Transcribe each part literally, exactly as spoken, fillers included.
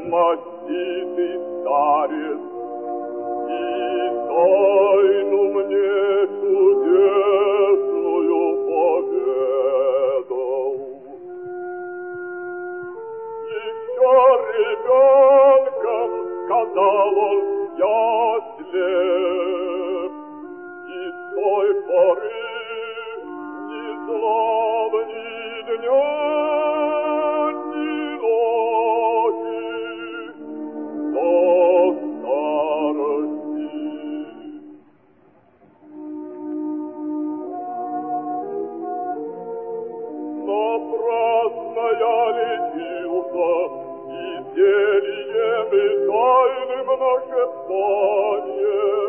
маститый старец, и тайну мне чудесную поведал. Еще ребенком, сказал он, я слеп, и с той поры ни слова, ни дня, ни ночи до старости. Напрасно я лечился, и зельем, и тайным нашептанием.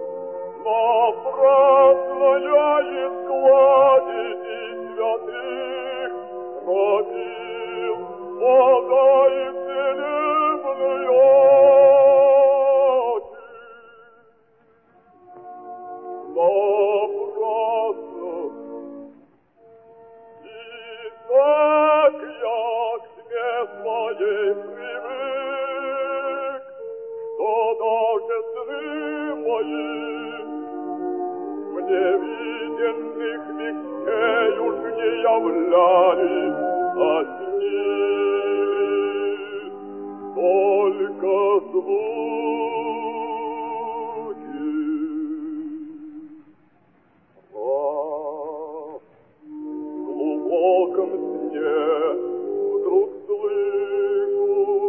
Напрасно я искал детей святых, кропил вода и целебные очи. Напрасно. И так я к себе своей привык, что даже сны мои мне виденных вещей уж не являли, а снились только звуки. А в глубоком сне вдруг слышу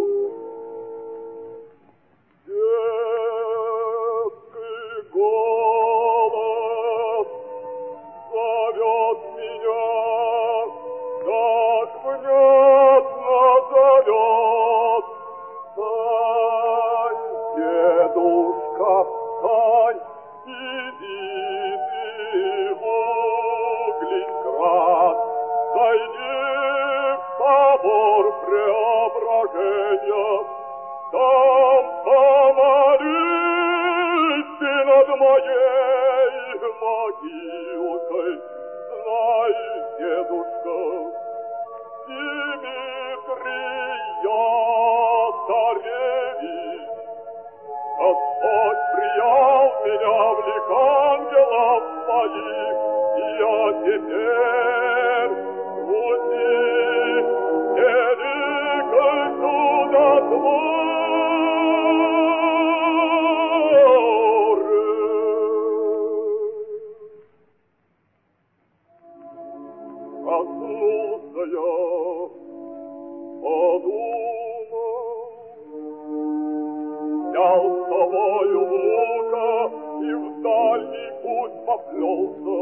детский голос зовет меня, так внятно зовет. Встань, дедушка, встань, иди ты в Угличград, зайди в собор Преображения, там помолись ты над моей могилкой. Знай, дедушка, Дмитрия царевич, Господь приял меня в лик ангелов своих, и я теперь пути великой чудотворы. Проснулся я, подумал, взял с собою внука и в дальний путь поплелся.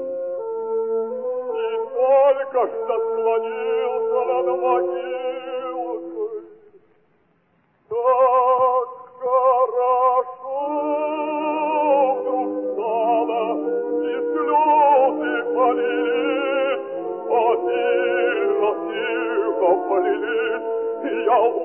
И только что склонился над могилкой, так хорошо вдруг стало, и слезы полились, а сильно тихо полились, и я